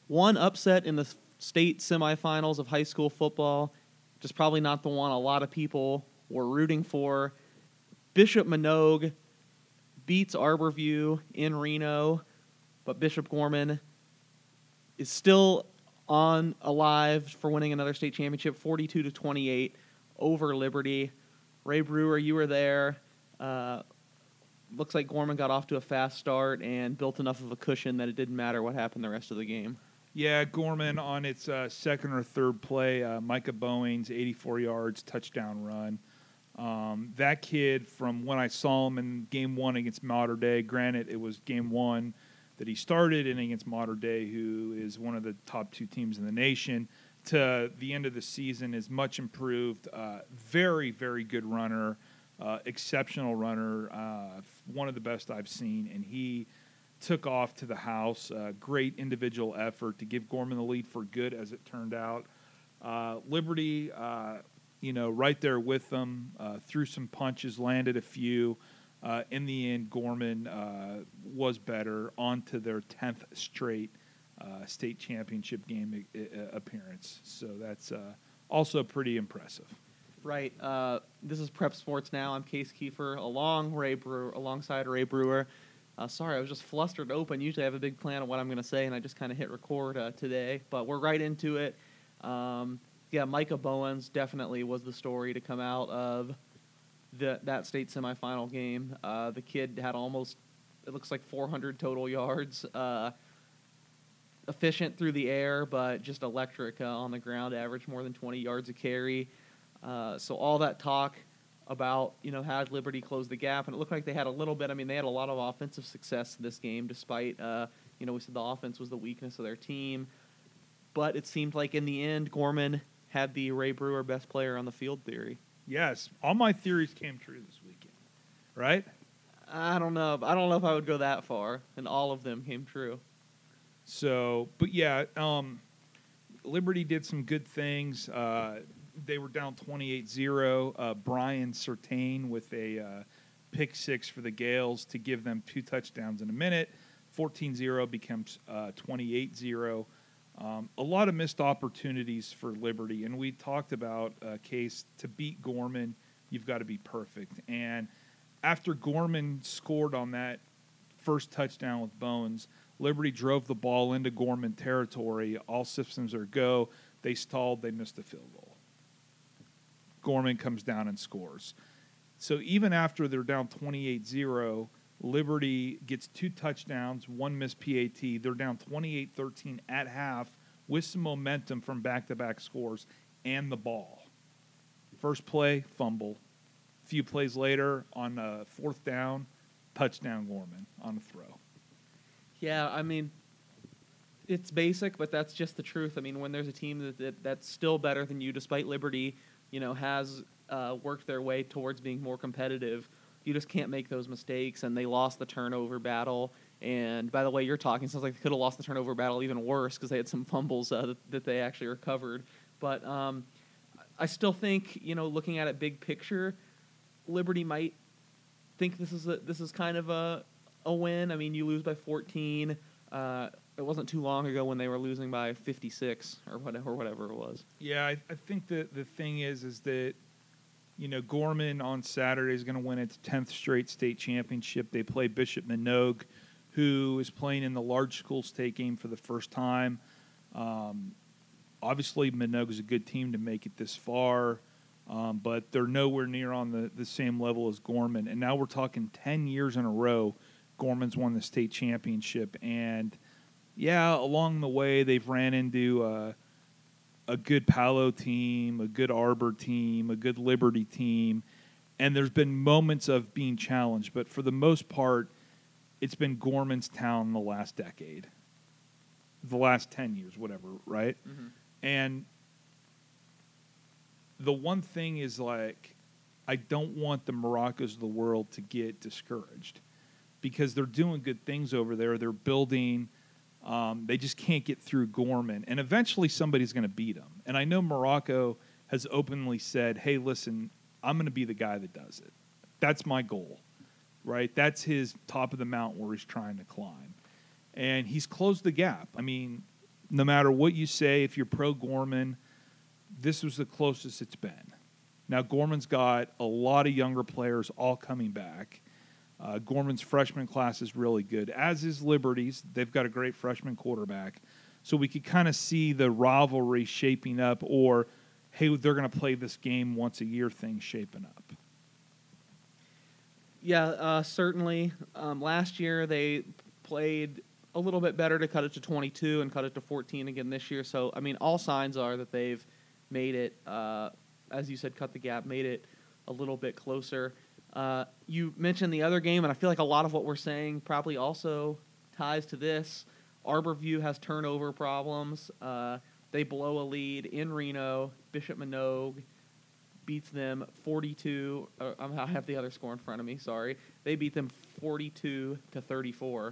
one upset in the state semifinals of high school football, just probably not the one a lot of people were rooting for. Bishop Minogue beats Arborview in Reno, but Bishop Gorman is still alive for winning another state championship, 42-28 over Liberty. Ray Brewer, you were there. Looks like Gorman got off to a fast start and built enough of a cushion that it didn't matter what happened the rest of the game. Yeah, Gorman on its second or third play, Micah Bowings, 84 yards, touchdown run. That kid, from when I saw him in game one against Mater Dei, granted it was game one that he started in against Mater Dei, who is one of the top two teams in the nation, to the end of the season is much improved. Very, very good runner, exceptional runner, one of the best I've seen, and he took off to the house. Great individual effort to give Gorman the lead for good, as it turned out. Liberty, right there with them, threw some punches, landed a few. In the end, Gorman was better, on to their 10th straight state championship game appearance. So that's also pretty impressive. Right. This is Prep Sports Now. I'm Case Kiefer, alongside Ray Brewer. Sorry, I was just flustered open. Usually I have a big plan of what I'm going to say, and I just kind of hit record today. But we're right into it. Micah Bowens definitely was the story to come out of that state semifinal game. The kid had almost, it looks like 400 total yards. Efficient through the air, but just electric on the ground, averaged more than 20 yards a carry. So all that talk about, had Liberty close the gap, and it looked like they had a little bit. I mean, they had a lot of offensive success this game, despite, we said the offense was the weakness of their team. But it seemed like in the end, Gorman had the Ray Brewer best player on the field theory. Yes, all my theories came true this weekend, right? I don't know. I don't know if I would go that far, and all of them came true. So, but yeah, Liberty did some good things. They were down 28-0. Brian Sertain with a pick six for the Gales to give them 2 touchdowns in a minute. 14-0 becomes 28-0. A lot of missed opportunities for Liberty, and we talked about Case, to beat Gorman, you've got to be perfect. And after Gorman scored on that first touchdown with Bones, Liberty drove the ball into Gorman territory. All systems are go. They stalled. They missed a field goal. Gorman comes down and scores. So even after they're down 28-0, Liberty gets 2 touchdowns, 1 missed PAT. They're down 28-13 at half with some momentum from back-to-back scores and the ball. First play, fumble. A few plays later, on a 4th down, touchdown Gorman on a throw. Yeah, I mean, it's basic, but that's just the truth. I mean, when there's a team that's still better than you, despite Liberty, has worked their way towards being more competitive, you just can't make those mistakes, and they lost the turnover battle. And by the way you're talking, sounds like they could have lost the turnover battle even worse because they had some fumbles that they actually recovered. But I still think, looking at it big picture, Liberty might think this is kind of a win. I mean, you lose by 14. It wasn't too long ago when they were losing by 56 or whatever it was. Yeah, I think that the thing is that, Gorman on Saturday is going to win its 10th straight state championship. They play Bishop Minogue, who is playing in the large school state game for the first time. Obviously, Minogue is a good team to make it this far, but they're nowhere near on the same level as Gorman. And now we're talking 10 years in a row, Gorman's won the state championship. And, yeah, along the way, they've ran into a good Palo team, a good Arbor team, a good Liberty team, and there's been moments of being challenged. But for the most part, it's been Gorman's town the last decade, the last 10 years, whatever, right? Mm-hmm. And the one thing is, I don't want the Moroccos of the world to get discouraged because they're doing good things over there. They're building. They just can't get through Gorman. And eventually somebody's going to beat them. And I know Morocco has openly said, hey, listen, I'm going to be the guy that does it. That's my goal, right? That's his top of the mountain where he's trying to climb. And he's closed the gap. I mean, no matter what you say, if you're pro Gorman, this was the closest it's been. Now, Gorman's got a lot of younger players all coming back. Gorman's freshman class is really good, as is Liberty's. They've got a great freshman quarterback. So we could kind of see the rivalry shaping up, or, hey, they're going to play this game once a year thing shaping up. Yeah, certainly. Last year they played a little bit better to cut it to 22 and cut it to 14 again this year. So, I mean, all signs are that they've made it, as you said, cut the gap, made it a little bit closer. You mentioned the other game, and I feel like a lot of what we're saying probably also ties to this. Arborview has turnover problems. They blow a lead in Reno. Bishop Manogue beats them 42. I have the other score in front of me. Sorry, they beat them 42-34.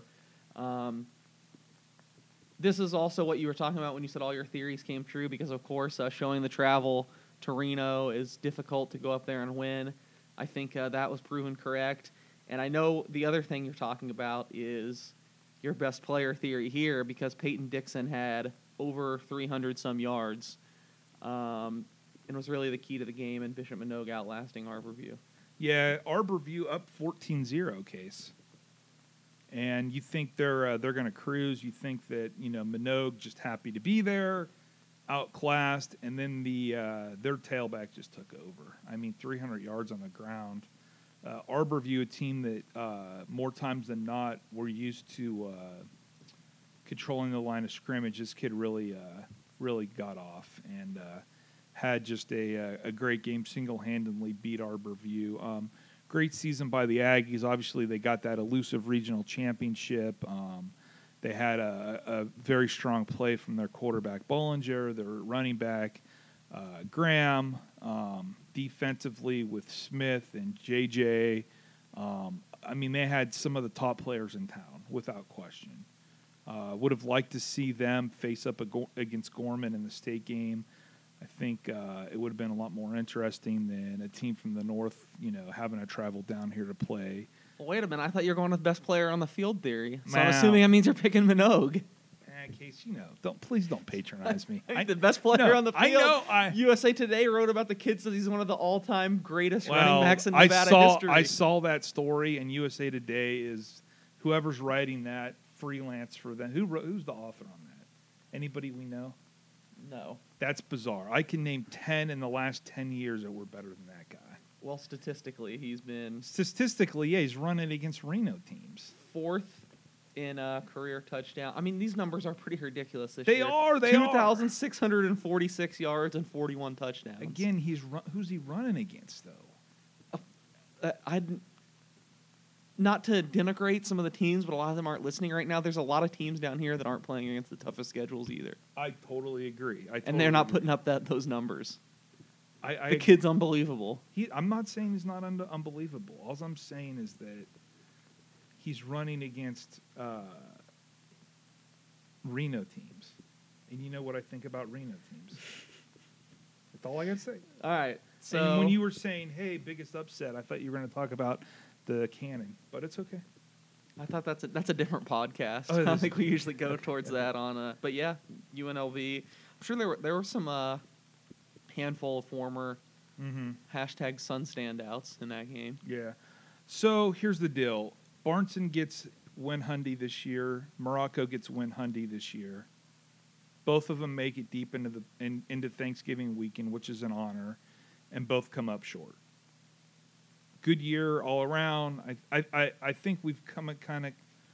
This is also what you were talking about when you said all your theories came true, because of course showing the travel to Reno is difficult to go up there and win. I think that was proven correct. And I know the other thing you're talking about is your best player theory here, because Peyton Dixon had over 300-some yards and was really the key to the game, and Bishop Manogue outlasting Arborview. Yeah, Arborview up 14-0, Case. And you think they're going to cruise. You think that, Manogue just happy to be there, outclassed, and then their tailback just took over. I mean, 300 yards on the ground. Arborview, a team that more times than not we're used to controlling the line of scrimmage. This kid really got off and had just a great game, single-handedly beat Arborview. Great season by the Aggies. Obviously, they got that elusive regional championship. They had a very strong play from their quarterback, Bollinger, their running back, Graham, defensively with Smith and JJ. I mean, they had some of the top players in town, without question. Would have liked to see them face up against Gorman in the state game. I think it would have been a lot more interesting than a team from the north, having to travel down here to play. Well, wait a minute. I thought you were going with best player on the field theory. So Wow. I'm assuming that means you're picking Manogue. Case, please don't patronize me. The best player on the field. I know. USA Today wrote about the kid, says he's one of the all-time greatest running backs in Nevada history. I saw that story, and USA Today is whoever's writing that freelance for them. Who's the author on that? Anybody we know? No. That's bizarre. I can name 10 in the last 10 years that were better than that guy. Well, statistically, he's been yeah, he's running against Reno teams. Fourth in career touchdown. I mean, these numbers are pretty ridiculous this They year. are. 2,646 yards and 41 touchdowns. Again, who's he running against, though? Not to denigrate some of the teams, but a lot of them aren't listening right now. There's a lot of teams down here that aren't playing against the toughest schedules either. I totally agree. And they're not putting up those numbers. The the kid's unbelievable. I'm not saying he's not unbelievable. All I'm saying is that he's running against Reno teams. And you know what I think about Reno teams. That's all I got to say. All right. So and when you were saying, hey, biggest upset, I thought you were going to talk about the Cannon, but it's okay. I thought that's a different podcast. Oh, I don't think we usually go towards that on but yeah, UNLV. I'm sure there were some handful of former hashtag Sun standouts in that game. Yeah. So here's the deal. Barnson gets Win-Hundy this year. Morocco gets Win-Hundy this year. Both of them make it deep into Thanksgiving weekend, which is an honor, and both come up short. Good year all around. I think we've come at kind of,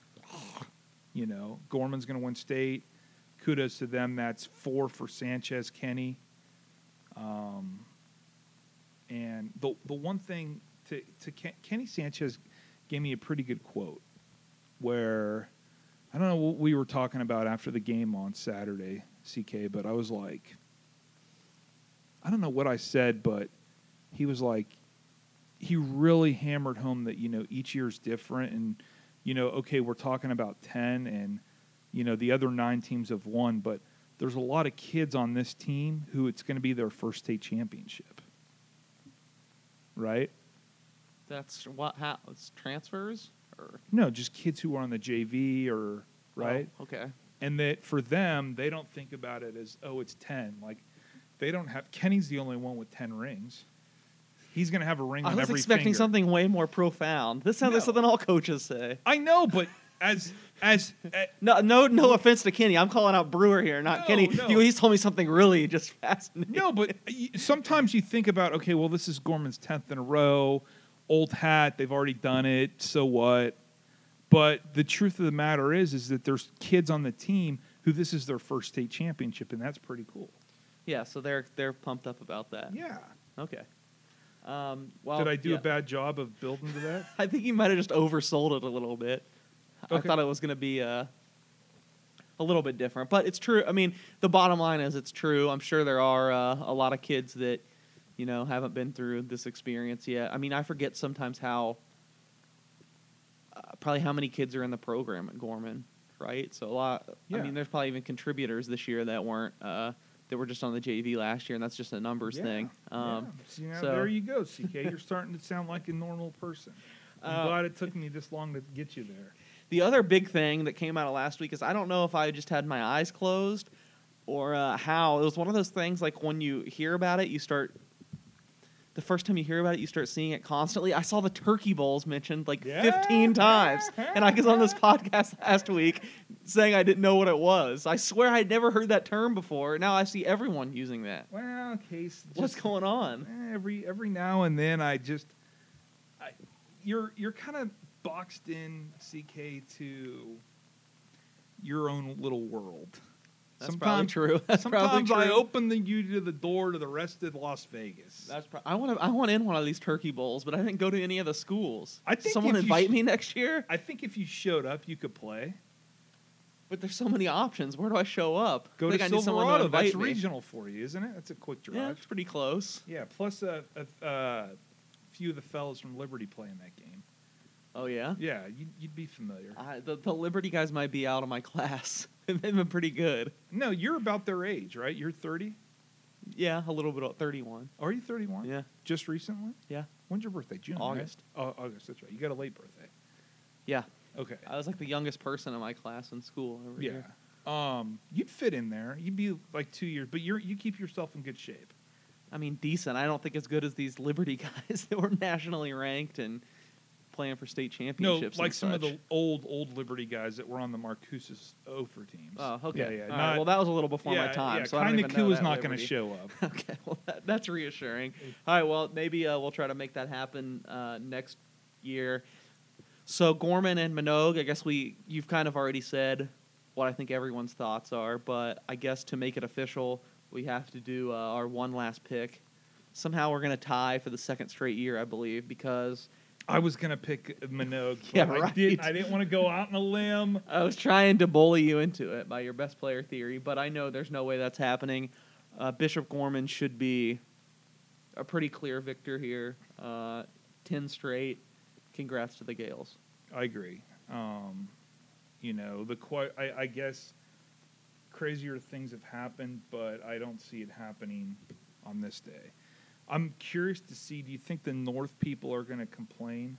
Gorman's going to win state. Kudos to them. That's 4 for Sanchez Kenny. And the one thing to Kenny Sanchez gave me a pretty good quote where I don't know what we were talking about after the game on Saturday, CK, but I was like, I don't know what I said, but he was like, he really hammered home that, each year is different. And, okay, we're talking about 10 and, the other 9 teams have won, but there's a lot of kids on this team who it's going to be their first state championship. Right? That's how it's transfers or no, just kids who are on the JV or right. Oh, okay. And that for them, they don't think about it as, oh, it's 10. Like, they don't have, Kenny's the only one with 10 rings. He's going to have a ring on every finger. I was expecting something way more profound. This sounds like something all coaches say. I know, but as no offense to Kenny. I'm calling out Brewer here, not Kenny. No. He's told me something really just fascinating. No, but sometimes you think about, okay, well, this is Gorman's 10th in a row. Old hat, they've already done it, so what? But the truth of the matter is that there's kids on the team who this is their first state championship, and that's pretty cool. Yeah, so they're pumped up about that. Yeah. Okay. Did I do a bad job of building to that? I think you might have just oversold it a little bit. Okay. I thought it was going to be a little bit different, but it's true. I mean, the bottom line is it's true. I'm sure there are a lot of kids that, haven't been through this experience yet. I mean, I forget sometimes probably how many kids are in the program at Gorman, right? So a lot. Yeah. I mean, there's probably even contributors this year that weren't that were just on the JV last year, and that's just a numbers thing. So, there you go, CK. You're starting to sound like a normal person. I'm glad it took me this long to get you there. The other big thing that came out of last week is I don't know if I just had my eyes closed or how. It was one of those things like when you hear about it, the first time you hear about it, you start seeing it constantly. I saw the turkey bowls mentioned 15 times, and I was on this podcast last week saying I didn't know what it was. I swear I'd never heard that term before. Now I see everyone using that. Well, Case, what's going on? Every now and then, you're kind of boxed in, CK, to your own little world. That's probably true. Sometimes I open you to the door to the rest of Las Vegas. I want in one of these turkey bowls, but I didn't go to any of the schools. I think someone invite me next year. I think if you showed up, you could play. But there's so many options. Where do I show up? Go to Silverado. That's regional for you, isn't it? That's a quick drive. Yeah, it's pretty close. Yeah, plus a few of the fellas from Liberty play in that game. Oh, yeah? Yeah, you'd be familiar. The Liberty guys might be out of my class. They've been pretty good. No, you're about their age, right? You're 30? Yeah, a little bit. 31. Are you 31? Yeah. Just recently? Yeah. When's your birthday? June, August. Right? Oh, August, that's right. You got a late birthday. Yeah. Okay. I was like the youngest person in my class in school every year. You'd fit in there. You'd be like 2 years, but you keep yourself in good shape. I mean, decent. I don't think as good as these Liberty guys that were nationally ranked and playing for state championships. No, like some of the old Liberty guys that were on the Marcus's Ophir teams. Oh, okay. Yeah. Right, well, that was a little before my time. Yeah, so I don't even know Cool is that not going to Liberty. show up. Okay, well, that's reassuring. All right, well, maybe we'll try to make that happen next year. So Gorman and Minogue, I guess you've kind of already said what I think everyone's thoughts are, but I guess to make it official, we have to do our one last pick. Somehow we're going to tie for the second straight year, I believe, because I was going to pick Minogue. Yeah, right. I didn't want to go out on a limb. I was trying to bully you into it by your best player theory, but I know there's no way that's happening. Bishop Gorman should be a pretty clear victor here. 10 straight. Congrats to the Gales. I agree. I guess crazier things have happened, but I don't see it happening on this day. I'm curious to see, do you think the North people are going to complain?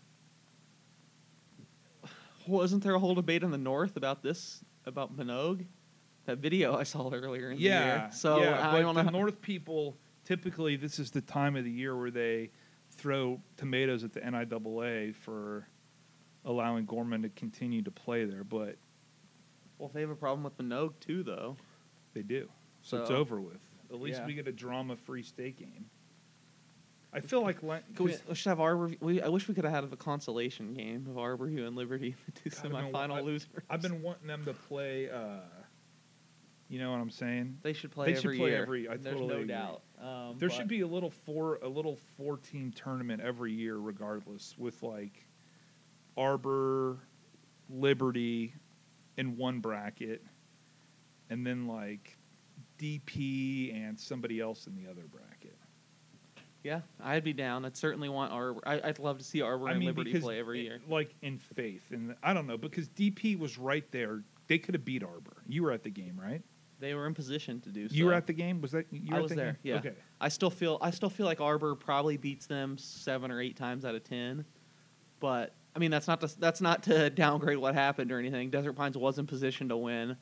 Wasn't there a whole debate in the North about Minogue? That video I saw earlier in the year. So I don't know. The North people, typically this is the time of the year where they throw tomatoes at the NIAA for allowing Gorman to continue to play there. But they have a problem with Minogue too, though. They do. So it's over with. At least we get a drama-free state game. I feel like we should have I wish we could have had a consolation game of Arborview and Liberty, the two semifinal losers. I've been wanting them to play. You know what I'm saying? They should play every year. There's no agree. doubt. There should be a little four-team tournament every year, regardless, with like Arbor, Liberty, in one bracket, and then like DP and somebody else in the other bracket. Yeah, I'd be down. I'd certainly want Arbor. I'd love to see Arbor and Liberty play every year. Like in faith, and I don't know, because DP was right there. They could have beat Arbor. You were at the game, right? They were in position to do so. You were at the game? Was that you? I was there. Game? Yeah. Okay. I still feel like Arbor probably beats them 7 or 8 times out of 10, but I mean that's not to downgrade what happened or anything. Desert Pines was in position to win.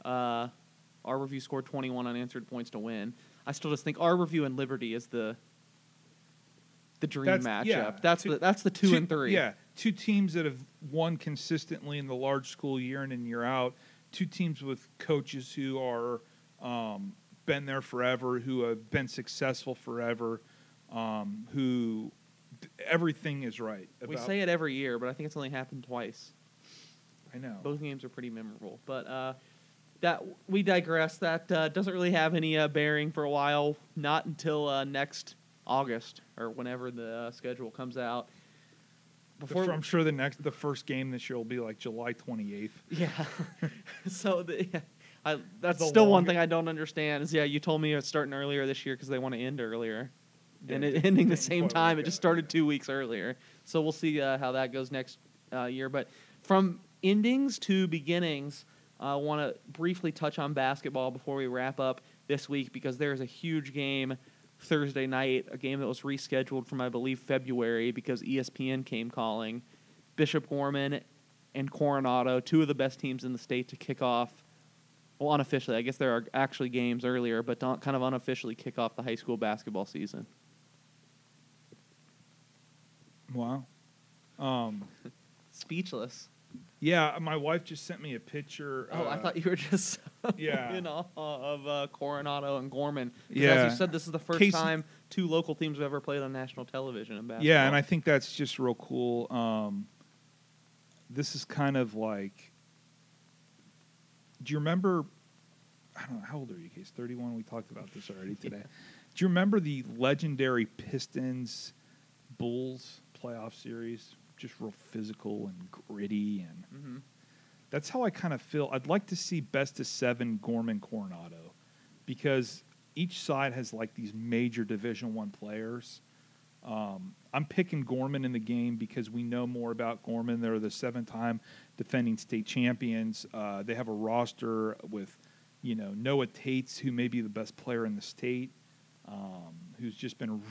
Our Review scored 21 unanswered points to win. I still just think Our Review and Liberty is the dream matchup. Yeah, that's the 2 and 3. Yeah, two teams that have won consistently in the large school year in and year out. Two teams with coaches who are been there forever, who have been successful forever, who everything is right. We say it every year, but I think it's only happened twice. I know. Both games are pretty memorable, but that we digress. That doesn't really have any bearing for a while. Not until next August or whenever the schedule comes out. I'm sure the first game this year will be like July 28th. Yeah. So that's The still one longest- thing I don't understand. Is you told me it's starting earlier this year because they want to end earlier, Yeah, and it it ending the didn't same quite time. work It just out, started yeah. 2 weeks earlier. So we'll see how that goes next year. But from endings to beginnings, I want to briefly touch on basketball before we wrap up this week because there's a huge game Thursday night, a game that was rescheduled from, I believe, February because ESPN came calling. Bishop Gorman and Coronado, two of the best teams in the state to kick off, well, unofficially. I guess there are actually games earlier, but don't kind of unofficially kick off the high school basketball season. Wow. Speechless. Yeah, my wife just sent me a picture. Oh, I thought you were just Yeah. in awe of Coronado and Gorman. 'Cause Yeah. As you said, this is the first Casey- time two local teams have ever played on national television in basketball. Yeah, and I think that's just real cool. This is kind of like. Do you remember? I don't know. How old are you, Case? 31? We talked about this already today. Yeah. Do you remember the legendary Pistons Bulls playoff series? Just real physical and gritty, and Mm-hmm. that's how I kind of feel. I'd like to see best of 7 Gorman Coronado, because each side has like these major Division I players. I'm picking Gorman in the game because we know more about Gorman. They're the 7-time defending state champions. They have a roster with, Noah Tates, who may be the best player in the state, who's just been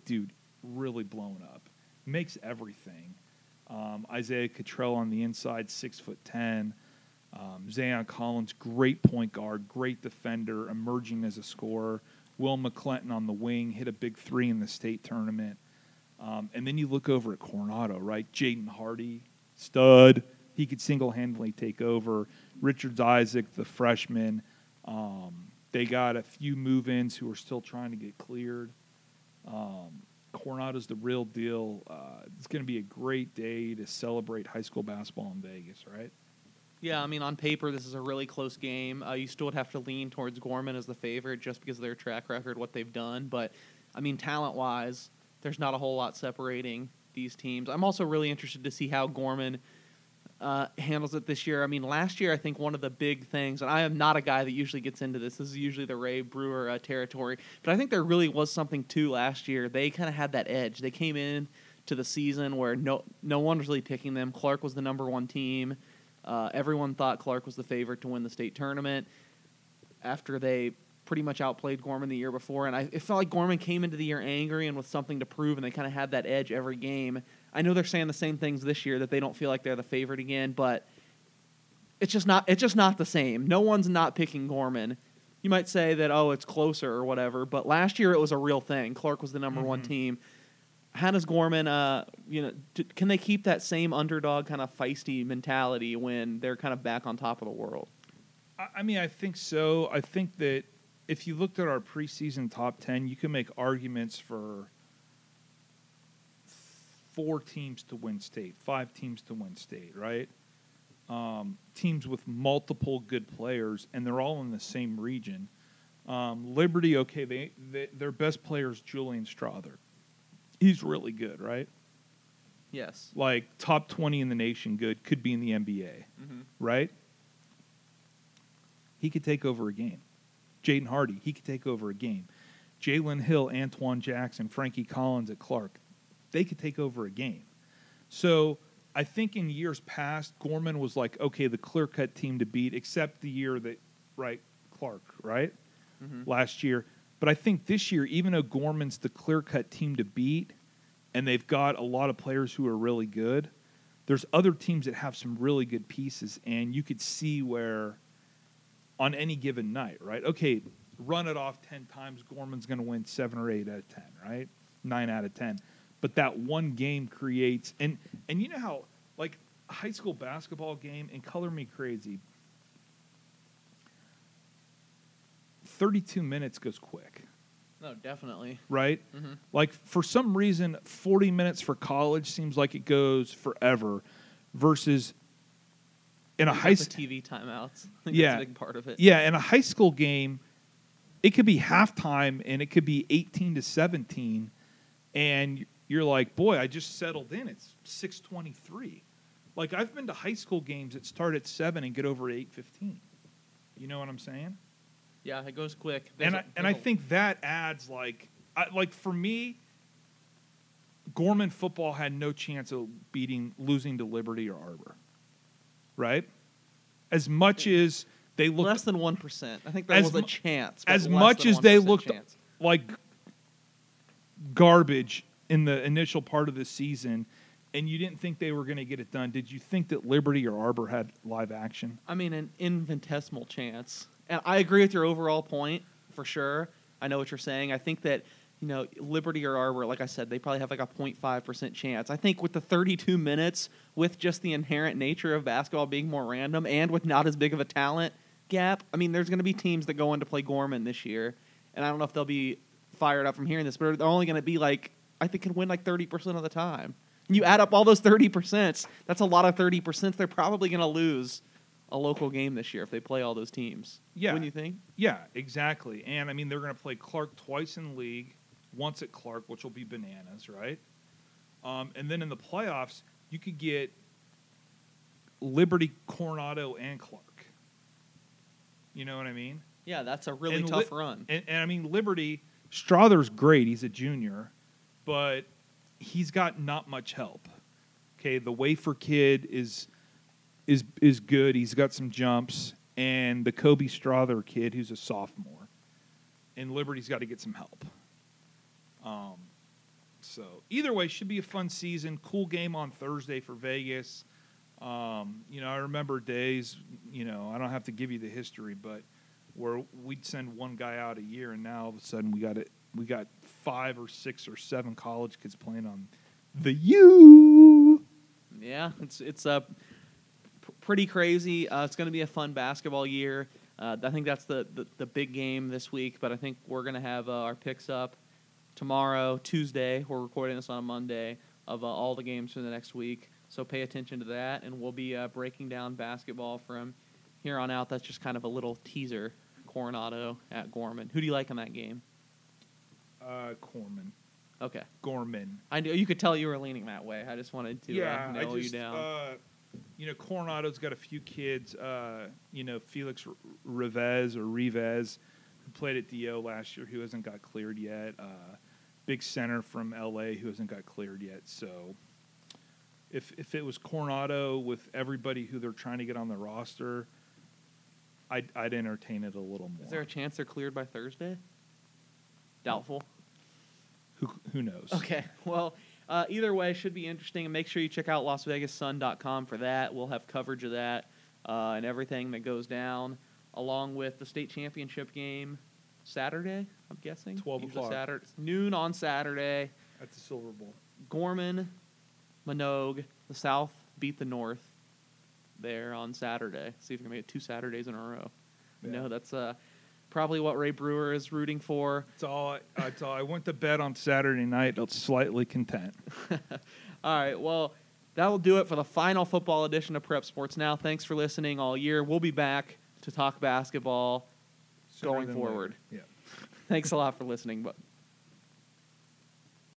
really blown up. Makes everything. Isaiah Cottrell on the inside, 6'10". Zayon Collins, great point guard, great defender, emerging as a scorer. Will McClinton on the wing, hit a big 3 in the state tournament. And then you look over at Coronado, right? Jaden Hardy, stud. He could single-handedly take over. Richards Isaac, the freshman. They got a few move-ins who are still trying to get cleared. Coronado's the real deal. It's going to be a great day to celebrate high school basketball in Vegas, right? Yeah, I mean, on paper, this is a really close game. You still would have to lean towards Gorman as the favorite just because of their track record, what they've done. But, I mean, talent-wise, there's not a whole lot separating these teams. I'm also really interested to see how Gorman handles it this year. I mean, last year, I think one of the big things, and I am not a guy that usually gets into this. This is usually the Ray Brewer territory. But I think there really was something, too, last year. They kind of had that edge. They came in to the season where no one was really picking them. Clark was the number 1 team. Everyone thought Clark was the favorite to win the state tournament after they pretty much outplayed Gorman the year before. And it felt like Gorman came into the year angry and with something to prove, and they kind of had that edge every game. I know they're saying the same things this year, that they don't feel like they're the favorite again, but it's just not the same. No one's not picking Gorman. You might say that, it's closer or whatever, but last year it was a real thing. Clark was the number 1 team. How does Gorman, can they keep that same underdog kind of feisty mentality when they're kind of back on top of the world? I mean, I think so. I think that if you looked at our preseason top 10, you can make arguments for 4 teams to win state, 5 teams to win state, right? Teams with multiple good players, and they're all in the same region. Liberty, okay, their best player is Julian Strother. He's really good, right? Yes. Like top 20 in the nation good, could be in the NBA, right? He could take over a game. Jaden Hardy, he could take over a game. Jalen Hill, Antoine Jackson, Frankie Collins at Clark, they could take over a game. So I think in years past, Gorman was like, okay, the clear-cut team to beat, except the year that, Clark, right? Last year. But I think this year, even though Gorman's the clear-cut team to beat, and they've got a lot of players who are really good, there's other teams that have some really good pieces, and you could see where on any given night, right? Okay, run it off 10 times, Gorman's going to win 7 or 8 out of 10, right? 9 out of 10. But that one game creates, and you know how, like, a high school basketball game, and color me crazy, 32 minutes goes quick. No, definitely. Right? Mm-hmm. Like, for some reason, 40 minutes for college seems like it goes forever versus in a high school. TV timeouts. I think Yeah. that's a big part of it. Yeah, in a high school game, it could be halftime and it could be 18-17, and you're like, boy, I just settled in. It's 6:23. Like, I've been to high school games that start at 7 and get over at 8:15. You know what I'm saying? Yeah, it goes quick. I think that adds, like for me, Gorman football had no chance of losing to Liberty or Arbor, right? As much as they looked less than 1%. I think there was a chance. But as less much than as they 1% looked chance. like garbage in the initial part of the season, and you didn't think they were going to get it done, did you think that Liberty or Arbor had live action? I mean, an infinitesimal chance. And I agree with your overall point, for sure. I know what you're saying. I think that, Liberty or Arbor, like I said, they probably have like a 0.5% chance. I think with the 32 minutes, with just the inherent nature of basketball being more random and with not as big of a talent gap, I mean, there's going to be teams that go in to play Gorman this year. And I don't know if they'll be fired up from hearing this, but they're only going to be like, I think, can win like 30% of the time. And you add up all those 30%, that's a lot of 30%. They're probably going to lose a local game this year if they play all those teams. Yeah. Wouldn't you think? Yeah, exactly. And, I mean, they're going to play Clark twice in the league, once at Clark, which will be bananas, right? And then in the playoffs, you could get Liberty, Coronado, and Clark. You know what I mean? Yeah, that's a really tough run. And, I mean, Liberty, Strother's great. He's a junior. But he's got not much help. Okay, the Wafer kid is good. He's got some jumps. And the Kobe Strother kid, who's a sophomore. And Liberty's got to get some help. So either way, should be a fun season. Cool game on Thursday for Vegas. I remember days, I don't have to give you the history, but where we'd send one guy out a year, and now all of a sudden we got 5 or 6 or 7 college kids playing on the U. Yeah, it's pretty crazy. It's going to be a fun basketball year. I think that's the big game this week, but I think we're going to have our picks up tomorrow, Tuesday. We're recording this on a Monday of all the games for the next week. So pay attention to that, and we'll be breaking down basketball from here on out. That's just kind of a little teaser. Coronado at Gorman. Who do you like in that game? Gorman. Okay. Gorman. I knew you could tell you were leaning that way. I just wanted to nail you down. Coronado's got a few kids. Felix Rivez, who played at DO last year, who hasn't got cleared yet. Big center from LA who hasn't got cleared yet. So if it was Coronado with everybody who they're trying to get on the roster, I'd entertain it a little more. Is there a chance they're cleared by Thursday? Doubtful. Who knows? Okay. Well, either way, should be interesting. And make sure you check out LasVegasSun.com for that. We'll have coverage of that and everything that goes down, along with the state championship game Saturday, I'm guessing. 12 Usually o'clock. Saturday, noon on Saturday. At the Silver Bowl. Gorman, Minogue, the South beat the North there on Saturday. See if we can make it 2 Saturdays in a row. Yeah. That's probably what Ray Brewer is rooting for. That's all. I went to bed on Saturday night. I was slightly content. All right. Well, that will do it for the final football edition of Prep Sports Now. Thanks for listening all year. We'll be back to talk basketball Sooner going than forward. later. Yeah. Thanks a lot for listening.